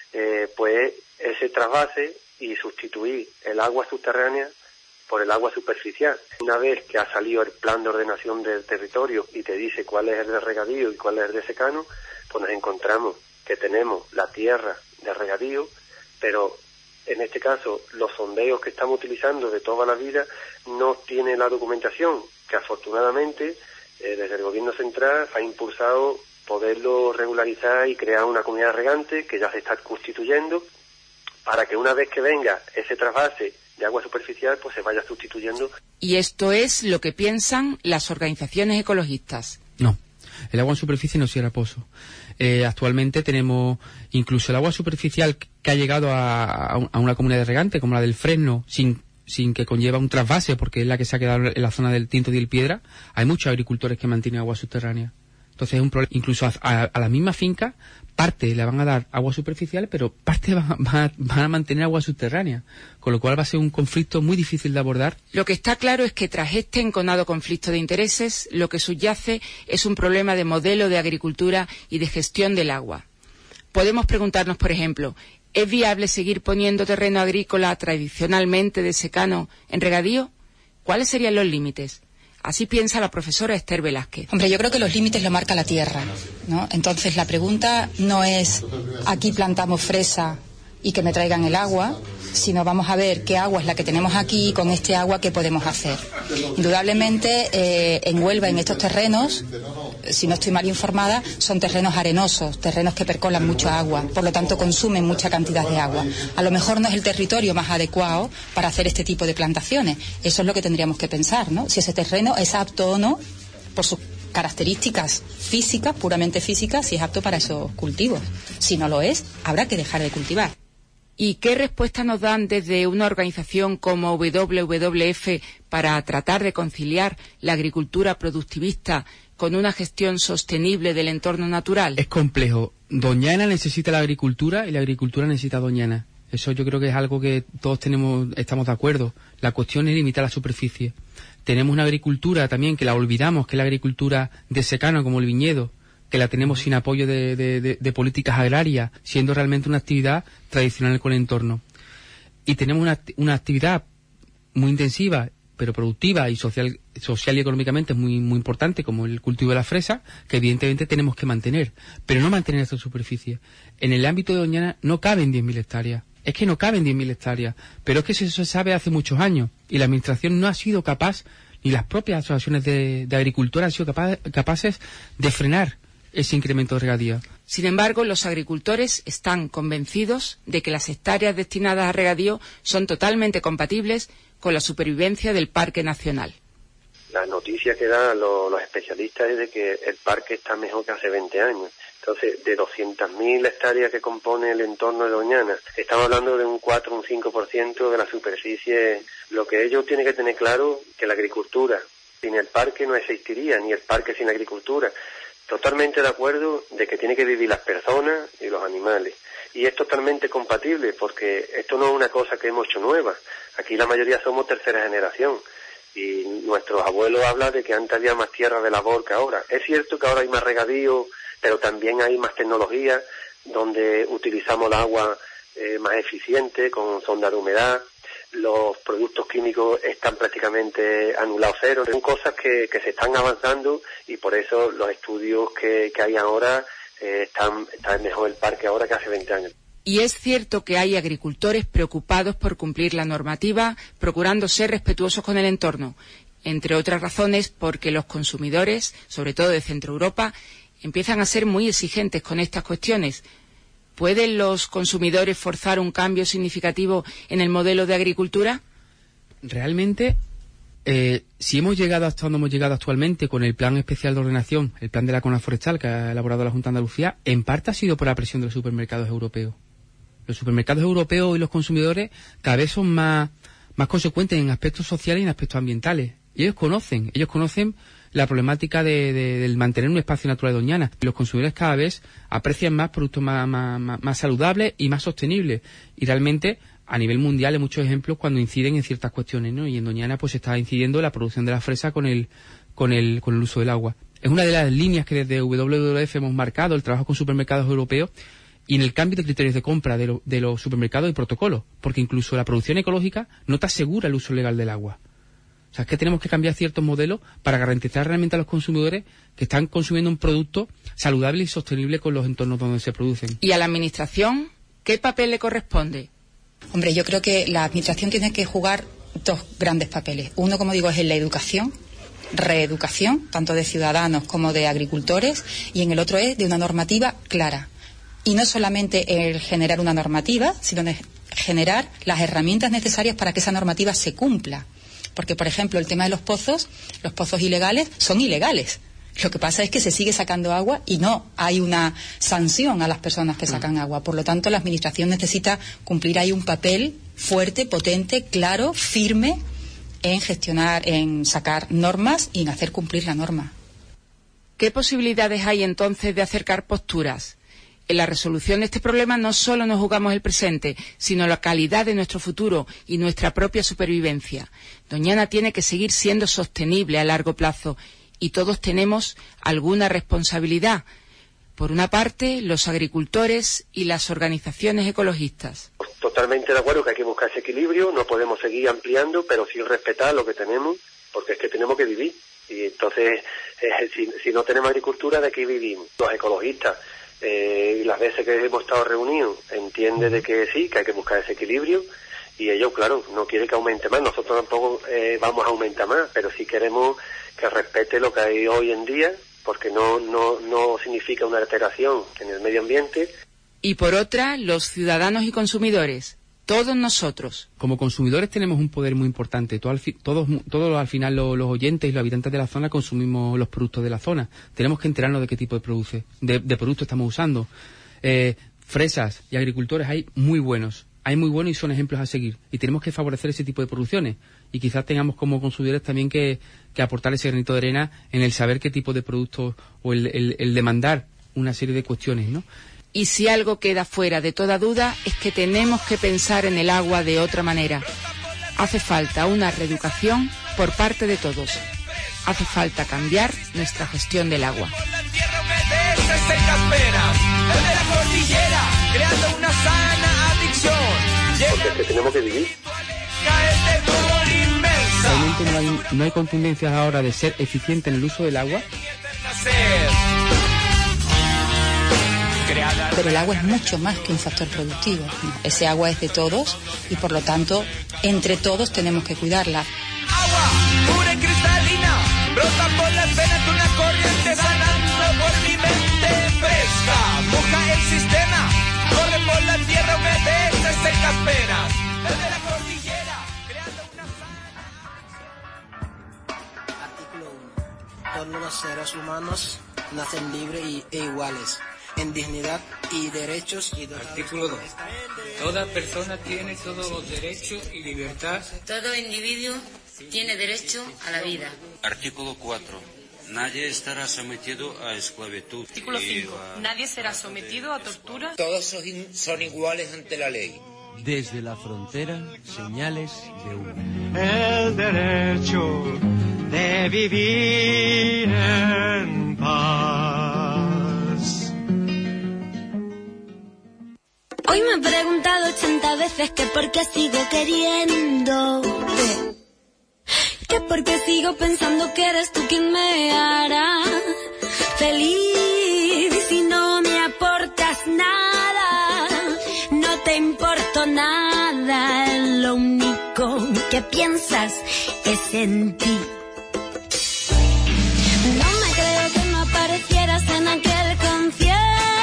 pues ese trasvase y sustituir el agua subterránea por el agua superficial. Una vez que ha salido el plan de ordenación del territorio y te dice cuál es el de regadío y cuál es el de secano, pues nos encontramos que tenemos la tierra de regadío, pero en este caso los sondeos que estamos utilizando de toda la vida no tienen la documentación, que afortunadamente desde el gobierno central ha impulsado poderlo regularizar y crear una comunidad regante que ya se está constituyendo, para que una vez que venga ese trasvase de agua superficial pues se vaya sustituyendo. Y esto es lo que piensan las organizaciones ecologistas. No, el agua en superficie no cierra pozo. Actualmente tenemos incluso el agua superficial que ha llegado a una comunidad de regante como la del Fresno, sin que conlleva un trasvase, porque es la que se ha quedado en la zona del Tinto y del Piedra. Hay muchos agricultores que mantienen agua subterránea. Entonces es un problema. Incluso a la misma finca, parte le van a dar agua superficial, pero parte van a mantener agua subterránea, con lo cual va a ser un conflicto muy difícil de abordar. Lo que está claro es que tras este enconado conflicto de intereses, lo que subyace es un problema de modelo de agricultura y de gestión del agua. Podemos preguntarnos, por ejemplo, ¿es viable seguir poniendo terreno agrícola tradicionalmente de secano en regadío? ¿Cuáles serían los límites? Así piensa la profesora Esther Velázquez. Hombre, yo creo que los límites lo marca la tierra, ¿no? Entonces la pregunta no es aquí plantamos fresa y que me traigan el agua, sino vamos a ver qué agua es la que tenemos aquí y con este agua qué podemos hacer. Indudablemente en Huelva, en estos terrenos, si no estoy mal informada, son terrenos arenosos, terrenos que percolan mucha agua, por lo tanto consumen mucha cantidad de agua. A lo mejor no es el territorio más adecuado para hacer este tipo de plantaciones. Eso es lo que tendríamos que pensar, ¿no? Si ese terreno es apto o no, por sus características físicas, puramente físicas, si es apto para esos cultivos. Si no lo es, habrá que dejar de cultivar. ¿Y qué respuesta nos dan desde una organización como WWF para tratar de conciliar la agricultura productivista con una gestión sostenible del entorno natural? Es complejo. Doñana necesita la agricultura y la agricultura necesita Doñana. Eso yo creo que es algo que todos estamos de acuerdo. La cuestión es limitar la superficie. Tenemos una agricultura también que la olvidamos, que es la agricultura de secano, como el viñedo, que la tenemos sin apoyo de políticas agrarias, siendo realmente una actividad tradicional con el entorno. Y tenemos una actividad muy intensiva, pero productiva y social y económicamente muy importante, como el cultivo de la fresa, que evidentemente tenemos que mantener, pero no mantener esta superficie. En el ámbito de Doñana no caben 10.000 hectáreas. Es que no caben 10.000 hectáreas, pero es que eso se sabe hace muchos años, y la Administración no ha sido capaz, ni las propias asociaciones de agricultores han sido capaces de frenar ese incremento de regadío. Sin embargo, los agricultores están convencidos de que las hectáreas destinadas a regadío son totalmente compatibles con la supervivencia del Parque Nacional. La noticia que dan los especialistas es de que el parque está mejor que hace 20 años. Entonces, de 200.000 hectáreas que compone el entorno de Doñana, estamos hablando de un 4 o un 5% de la superficie. Lo que ellos tienen que tener claro que la agricultura Sin el parque no existiría, ni el parque sin agricultura. Totalmente de acuerdo de que tiene que vivir las personas y los animales. Y es totalmente compatible, porque esto no es una cosa que hemos hecho nueva. Aquí la mayoría somos tercera generación. Y nuestros abuelos hablan de que antes había más tierra de labor que ahora. Es cierto que ahora hay más regadío, pero también hay más tecnología, donde utilizamos el agua más eficiente, con sonda de humedad. Los productos químicos están prácticamente anulados cero. Son cosas que se están avanzando y por eso los estudios que hay ahora está mejor el parque ahora que hace 20 años. Y es cierto que hay agricultores preocupados por cumplir la normativa, procurando ser respetuosos con el entorno, entre otras razones porque los consumidores, sobre todo de Centro Europa, empiezan a ser muy exigentes con estas cuestiones. ¿Pueden los consumidores forzar un cambio significativo en el modelo de agricultura? Realmente, si hemos llegado hasta donde hemos llegado actualmente con el Plan Especial de Ordenación, el Plan de la Zona Forestal que ha elaborado la Junta de Andalucía, en parte ha sido por la presión de los supermercados europeos. Los supermercados europeos y los consumidores cada vez son más consecuentes en aspectos sociales y en aspectos ambientales. Y ellos conocen la problemática del mantener un espacio natural de Doñana. Los consumidores cada vez aprecian más productos más saludables y más sostenibles. Y realmente, a nivel mundial, hay muchos ejemplos cuando inciden en ciertas cuestiones, ¿no? Y en Doñana pues está incidiendo la producción de la fresa con el uso del agua. Es una de las líneas que desde WWF hemos marcado, el trabajo con supermercados europeos y en el cambio de criterios de compra de los supermercados y protocolos, porque incluso la producción ecológica no te asegura el uso legal del agua. O sea, es que tenemos que cambiar ciertos modelos para garantizar realmente a los consumidores que están consumiendo un producto saludable y sostenible con los entornos donde se producen. ¿Y a la Administración qué papel le corresponde? Hombre, yo creo que la Administración tiene que jugar dos grandes papeles. Uno, como digo, es en la educación, reeducación, tanto de ciudadanos como de agricultores, y en el otro es de una normativa clara. Y no solamente el generar una normativa, sino generar las herramientas necesarias para que esa normativa se cumpla. Porque, por ejemplo, el tema de los pozos ilegales son ilegales. Lo que pasa es que se sigue sacando agua y no hay una sanción a las personas que sacan agua. Por lo tanto, la Administración necesita cumplir ahí un papel fuerte, potente, claro, firme en gestionar, en sacar normas y en hacer cumplir la norma. ¿Qué posibilidades hay entonces de acercar posturas? En la resolución de este problema no solo nos jugamos el presente, sino la calidad de nuestro futuro y nuestra propia supervivencia. Doñana tiene que seguir siendo sostenible a largo plazo y todos tenemos alguna responsabilidad. Por una parte, los agricultores y las organizaciones ecologistas. Totalmente de acuerdo que hay que buscar ese equilibrio, no podemos seguir ampliando, pero sí respetar lo que tenemos, porque es que tenemos que vivir. Y entonces, si no tenemos agricultura, ¿de qué vivimos? Los ecologistas, las veces que hemos estado reunidos, entienden de que sí, que hay que buscar ese equilibrio, y ellos, claro, no quieren que aumente más. Nosotros tampoco vamos a aumentar más, pero sí queremos que respete lo que hay hoy en día, porque no significa una alteración en el medio ambiente. Y por otra, los ciudadanos y consumidores, todos nosotros. Como consumidores tenemos un poder muy importante. Todos al final los oyentes y los habitantes de la zona consumimos los productos de la zona. Tenemos que enterarnos de qué tipo de productos estamos usando. Fresas y agricultores hay muy buenos. Hay muy buenos y son ejemplos a seguir. Y tenemos que favorecer ese tipo de producciones. Y quizás tengamos como consumidores también que aportar ese granito de arena en el saber qué tipo de productos o el demandar una serie de cuestiones, ¿no? Y si algo queda fuera de toda duda es que tenemos que pensar en el agua de otra manera. Hace falta una reeducación por parte de todos. Hace falta cambiar nuestra gestión del agua. Porque es que tenemos que vivir. Realmente no hay contundencias ahora de ser eficiente en el uso del agua. Pero el agua es mucho más que un factor productivo. Ese agua es de todos y por lo tanto entre todos tenemos que cuidarla. Agua pura y cristalina, brota por las venas una corriente sanando por mi mente fresca. Moja el sistema, corre por la tierra, humedece, seca penas. Desde la cordillera, creando una Artículo 1. Todos los seres humanos nacen libres e iguales en dignidad y derechos. Artículo 2. Toda persona tiene todos los derechos y libertad. Todo individuo tiene derecho a la vida. Artículo 4. Nadie estará sometido a esclavitud. Artículo 5. Nadie será sometido a tortura. Todos son iguales ante la ley. Desde la frontera, señales de humo. El derecho de vivir en paz. Hoy me he preguntado 80 veces que por qué sigo queriéndote. Que por qué sigo pensando que eres tú quien me hará feliz. Y si no me aportas nada, no te importo nada. Lo único que piensas es en ti. No me creo que no aparecieras en aquel concierto.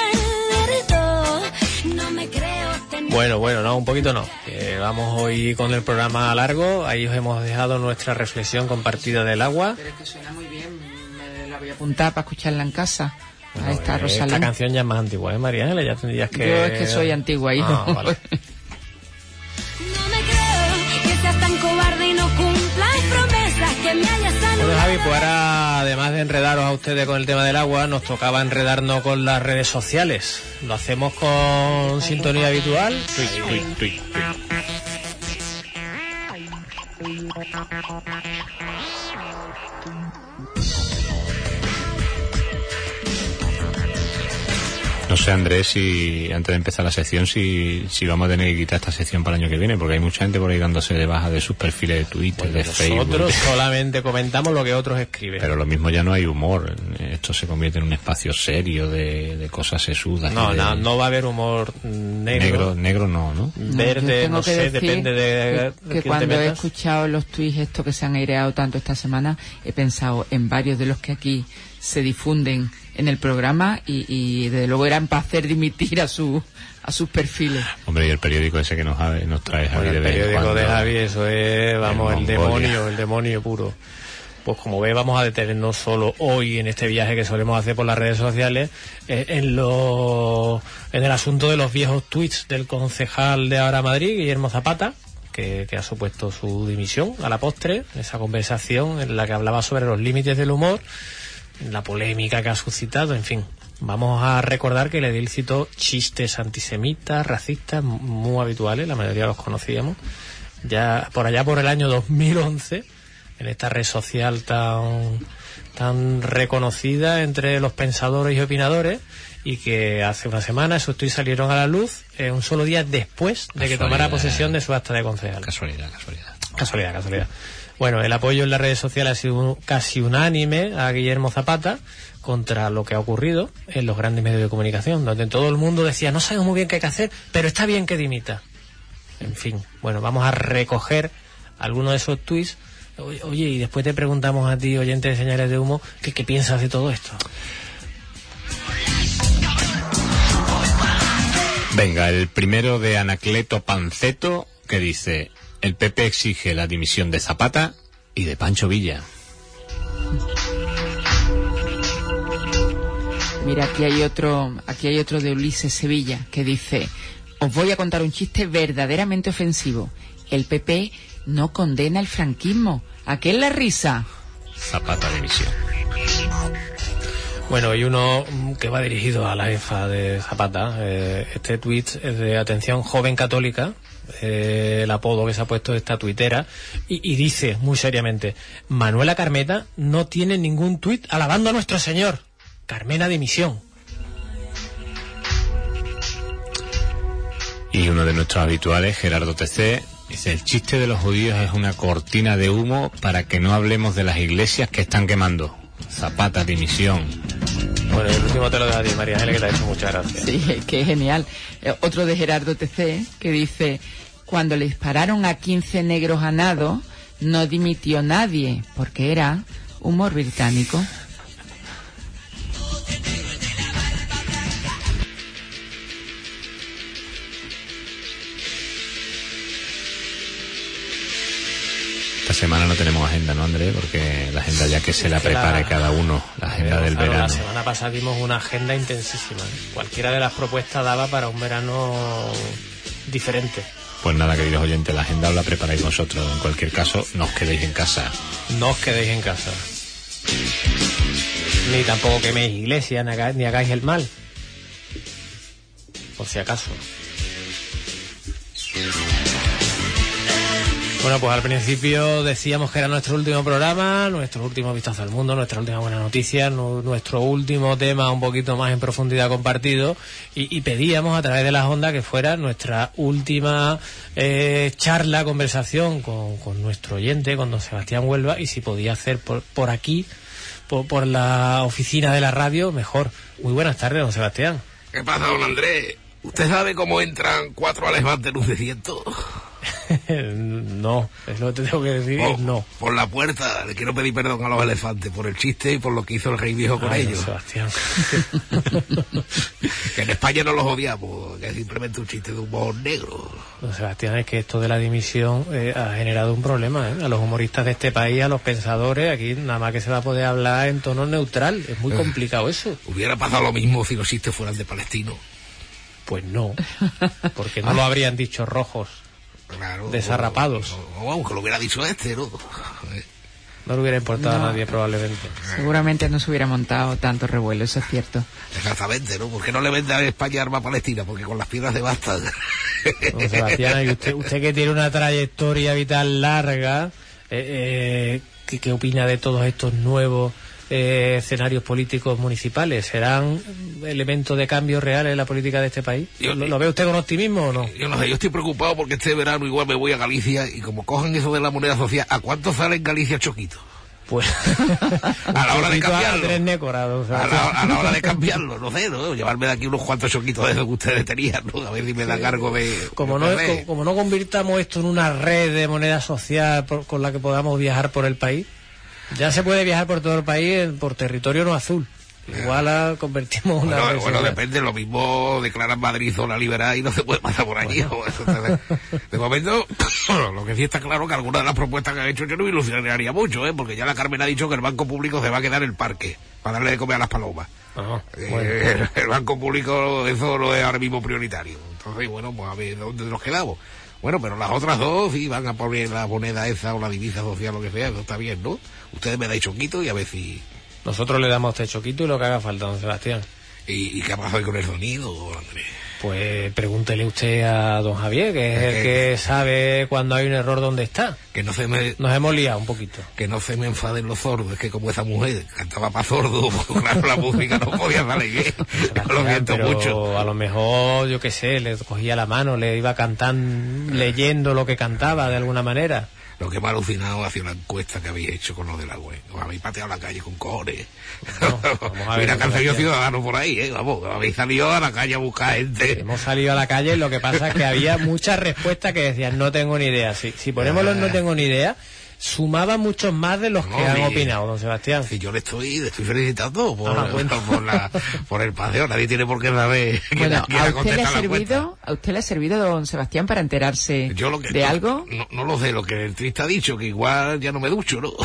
No me creo tener... Bueno, no, un poquito no. Vamos hoy con el programa largo. Ahí os hemos dejado nuestra reflexión compartida del agua. Pero es que suena muy bien. Me la voy a apuntar para escucharla en casa. Bueno, a esta Rosalén. Esta canción ya es más antigua, María Ángeles? Ya tendrías que... Yo es que soy antigua, hijo. Vale. No me creo que seas tan cobarde y no cumplas promesas que me hayas anulado. Bueno, Javi, pues ahora, además de enredaros a ustedes con el tema del agua, nos tocaba enredarnos con las redes sociales. Lo hacemos con sintonía habitual. Tuit. No sé, Andrés, si antes de empezar la sección, si vamos a tener que quitar esta sección para el año que viene, porque hay mucha gente por ahí dándose de baja de sus perfiles de Twitter, de Facebook. Nosotros solamente comentamos lo que otros escriben. Pero lo mismo ya no hay humor. Esto se convierte en un espacio serio de cosas sesudas. No va a haber humor negro. Negro no. Verde, no sé, depende de... Que cuando he escuchado los tweets estos que se han aireado tanto esta semana, he pensado en varios de los que aquí se difunden en el programa y desde luego eran para hacer dimitir a sus perfiles. Hombre, y el periódico ese que nos trae Javi de vez en cuando. El periódico de Javi, eso es, vamos, el demonio puro. Pues como ve, vamos a detenernos solo hoy en este viaje que solemos hacer por las redes sociales en el asunto de los viejos tweets del concejal de Ahora Madrid, Guillermo Zapata, que ha supuesto su dimisión a la postre, esa conversación en la que hablaba sobre los límites del humor, la polémica que ha suscitado, en fin. Vamos a recordar que el edil citó chistes antisemitas, racistas, muy habituales, la mayoría los conocíamos, ya por allá por el año 2011, en esta red social tan reconocida entre los pensadores y opinadores, y que hace una semana esos tweets salieron a la luz un solo día después de que tomara posesión de su acta de concejal. Casualidad. Bueno, el apoyo en las redes sociales ha sido casi unánime a Guillermo Zapata contra lo que ha ocurrido en los grandes medios de comunicación, donde todo el mundo decía, no sabemos muy bien qué hay que hacer, pero está bien que dimita. En fin, bueno, vamos a recoger algunos de esos tweets. Oye, y después te preguntamos a ti, oyente de Señales de Humo, ¿qué piensas de todo esto? Venga, el primero de Anacleto Panceto, que dice: el PP exige la dimisión de Zapata y de Pancho Villa. Mira, aquí hay otro de Ulises Sevilla que dice: os voy a contar un chiste verdaderamente ofensivo. El PP no condena el franquismo. ¿A qué es la risa? Zapata dimisión. Bueno, y uno que va dirigido a la jefa de Zapata. Este tuit es de Atención Joven Católica, el apodo que se ha puesto de esta tuitera, y dice muy seriamente: Manuela Carmena no tiene ningún tuit alabando a nuestro Señor. Carmena dimisión. Y uno de nuestros habituales, Gerardo TC, dice: el chiste de los judíos es una cortina de humo para que no hablemos de las iglesias que están quemando. Zapata dimisión. Bueno, el último te lo dejo a ti, María Ángeles, que te ha hecho muchas gracias. Sí, que genial. Otro de Gerardo TC, que dice: cuando le dispararon a 15 negros a nado, no dimitió nadie, porque era humor británico. Esta semana no tenemos agenda, ¿no, Andrés? Porque la agenda ya que se la prepare cada uno, la agenda del verano. La semana pasada dimos una agenda intensísima. Cualquiera de las propuestas daba para un verano diferente. Pues nada, queridos oyentes, la agenda os la preparáis vosotros. En cualquier caso, no os quedéis en casa. No os quedéis en casa. Ni tampoco queméis iglesia, ni hagáis el mal. Por si acaso. Bueno, pues al principio decíamos que era nuestro último programa, nuestro último vistazo al mundo, nuestra última buena noticia, nuestro último tema un poquito más en profundidad compartido, y pedíamos a través de las ondas que fuera nuestra última charla, conversación con nuestro oyente, con don Sebastián Huelva, y si podía hacer por aquí, por la oficina de la radio, mejor. Muy buenas tardes, don Sebastián. ¿Qué pasa, don Andrés? ¿Usted sabe cómo entran 4 elefantes en un desierto? No, es lo que te tengo que decir, no. Por la puerta. Le quiero pedir perdón a los elefantes por el chiste y por lo que hizo el rey viejo con ellos. Sebastián. Que en España no los odiamos, que es simplemente un chiste de humor negro. No, Sebastián, es que esto de la dimisión ha generado un problema, a los humoristas de este país, a los pensadores. Aquí nada más que se va a poder hablar en tono neutral. Es muy complicado eso. Hubiera pasado lo mismo si los chistes fueran de palestino. Pues no, porque no lo habrían dicho rojos. Claro, desarrapados. Aunque lo hubiera dicho ¿no? No le hubiera importado a nadie, probablemente. Seguramente no se hubiera montado tanto revuelo, eso es cierto. Exactamente, ¿no? ¿Por qué no le vende a España arma a Palestina? Porque con las piedras de basta. Don Sebastián, y usted que tiene una trayectoria vital larga, ¿qué opina de todos estos nuevos escenarios políticos municipales? ¿Serán elementos de cambio real en la política de este país? ¿Lo ve usted con optimismo o no? Yo no sé, yo estoy preocupado porque este verano igual me voy a Galicia y como cojan eso de la moneda social, ¿a cuánto sale en Galicia Choquito? Pues a la hora de cambiarlo. A la hora de cambiarlo, no sé, ¿no? Llevarme de aquí unos cuantos choquitos de esos que ustedes tenían, ¿no? A ver si me da cargo de... Como no convirtamos esto en una red de moneda social con la que podamos viajar por el país. Ya se puede viajar por todo el país por territorio no azul. Igual convertimos una... Bueno, depende, lo mismo declaran Madrid zona liberal y no se puede pasar por allí. Bueno. De momento, lo que sí está claro que algunas de las propuestas que han hecho yo no me ilusionaría mucho, porque ya la Carmen ha dicho que el Banco Público se va a quedar en el parque para darle de comer a las palomas. Bueno. El Banco Público, eso no es ahora mismo prioritario. Entonces, bueno, pues a ver dónde nos quedamos. Bueno, pero las otras dos sí van a poner la moneda esa o la divisa social, lo que sea, eso está bien, ¿no? Ustedes me dais choquito y a ver si... Nosotros le damos este choquito y lo que haga falta, don Sebastián. ¿Y qué ha pasado con el sonido, Andrés? Pues pregúntele usted a don Javier, que es el que sabe cuando hay un error dónde está. Que nos hemos liado un poquito. Que no se me enfaden los sordos, es que como esa mujer cantaba para sordos, claro, la música no podía salir bien. Lo siento mucho. A lo mejor, yo qué sé, le cogía la mano, le iba cantando, leyendo lo que cantaba de alguna manera. Lo que me ha alucinado ha sido la encuesta que habéis hecho con lo de la web. Os habéis pateado la calle con cojones. No, vamos a ver. Mira que han salido ciudadanos por ahí, vamos. Habéis salido a la calle a buscar gente. Hemos salido a la calle, lo que pasa es que había muchas respuestas que decían no tengo ni idea. Si ponemos los no tengo ni idea, sumaban muchos más de los que han opinado, don Sebastián. Si yo le estoy felicitando por el paseo, nadie tiene por qué saber. Bueno, ¿a usted le ha servido, don Sebastián, para enterarse de algo? No lo sé, lo que el triste ha dicho, que igual ya no me ducho, ¿no?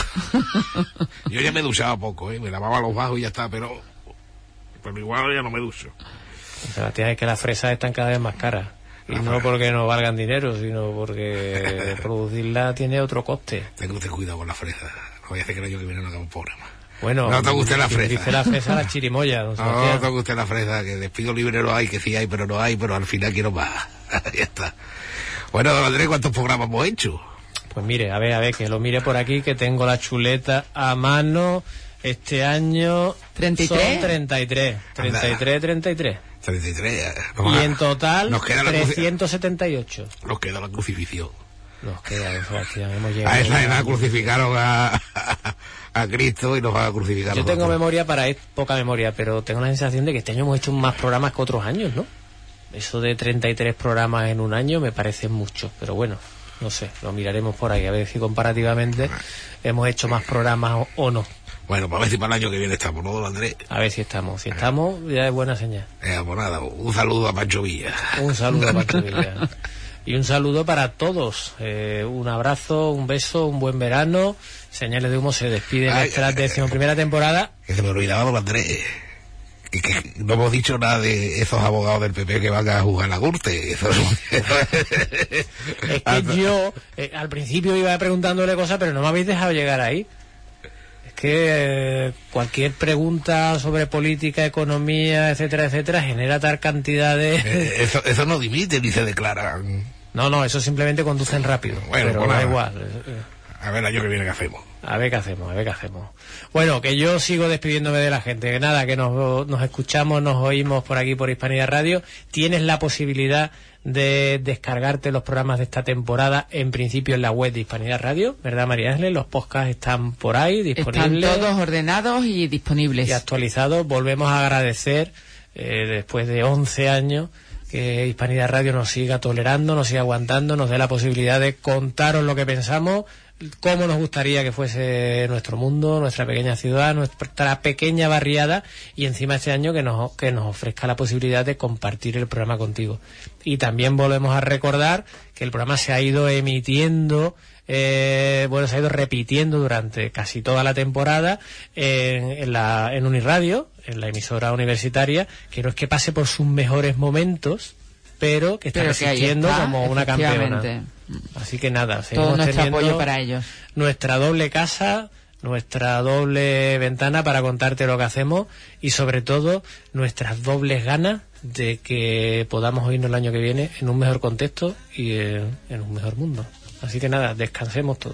Yo ya me duchaba poco, me lavaba los bajos y ya está, pero igual ya no me ducho. Don Sebastián, es que las fresas están cada vez más caras. Y no porque no valgan dinero, sino porque producirla tiene otro coste. Tenga usted cuidado con la fresa. No voy a hacer que el año que viene no hagamos programa. Bueno, no toque usted la fresa. Dice la fresa la chirimoya, don Sebastián. No toque usted la fresa, que despido libre no hay, que sí hay, pero no hay, pero al final quiero más. Ya está. Bueno, don Andrés, ¿cuántos programas hemos hecho? Pues mire, a ver, que lo mire por aquí, que tengo la chuleta a mano. Este año 33. Son 33. 33. Y en total nos queda 378. Nos queda la crucifixión. Nos queda, Sebastián, hemos llegado. A esa edad crucificaron a Cristo y nos van a crucificar. Yo tengo memoria poca memoria, pero tengo la sensación de que este año hemos hecho más programas que otros años, ¿no? Eso de 33 programas en un año me parece mucho, pero bueno, no sé, lo miraremos por ahí, a ver si comparativamente hemos hecho más programas o no. Bueno, para ver si para el año que viene estamos, ¿no, don Andrés? A ver si estamos. Si estamos, ya es buena señal. Pues nada, un saludo a Pancho Villa. Un saludo a Pancho Villa. Y un saludo para todos. Un abrazo, un beso, un buen verano. Señales de Humo se despide nuestra 11ª temporada. Que se me olvidaba, don Andrés, que no hemos dicho nada de esos abogados del PP que van a juzgar la Gürtel. Es que yo al principio iba preguntándole cosas, pero no me habéis dejado llegar ahí. Es que cualquier pregunta sobre política, economía, etcétera, etcétera, genera tal cantidad de... Eso no dimite ni se declara. No, eso simplemente conducen rápido. Bueno, pero pues da nada. igual. A ver el año que viene qué hacemos. A ver qué hacemos. Bueno, que yo sigo despidiéndome de la gente. Que nada, que nos escuchamos, nos oímos por aquí por Hispanidad Radio. Tienes la posibilidad de descargarte los programas de esta temporada, en principio en la web de Hispanidad Radio, ¿verdad, María Ángeles? Los podcasts están por ahí disponibles. Están todos ordenados y disponibles. Y actualizados. Volvemos a agradecer, después de 11 años, que Hispanidad Radio nos siga tolerando, nos siga aguantando, nos dé la posibilidad de contaros lo que pensamos, cómo nos gustaría que fuese nuestro mundo, nuestra pequeña ciudad, nuestra pequeña barriada, y encima este año que nos ofrezca la posibilidad de compartir el programa contigo. Y también volvemos a recordar que el programa se ha ido emitiendo, se ha ido repitiendo durante casi toda la temporada en Uniradio, en la emisora universitaria, que no es que pase por sus mejores momentos, pero que está resistiendo como una campeona. Así que nada, todo nuestro apoyo para ellos. Nuestra doble casa, nuestra doble ventana para contarte lo que hacemos, y sobre todo nuestras dobles ganas de que podamos oírnos el año que viene en un mejor contexto y en un mejor mundo. Así que nada, descansemos todos.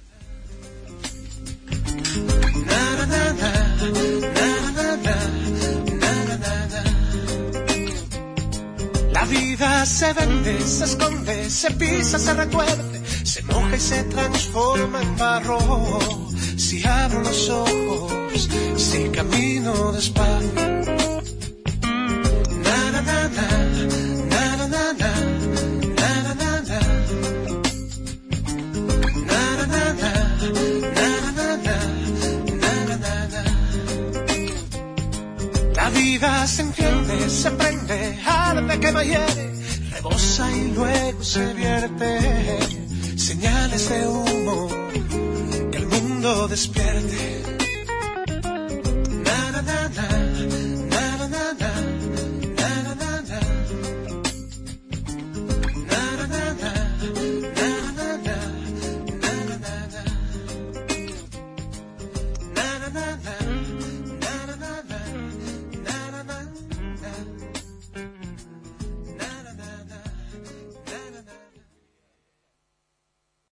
La vida se vende, se esconde, se pisa, se recuerde, se moja y se transforma en barro. Si abro los ojos, si camino despacio. Na na na na, na na na na, na na na na, na na na na, na na na na. La vida se enciende, se prende, arde, quema, hiere, rebosa y luego se vierte. Señales de humo, que el mundo despierte.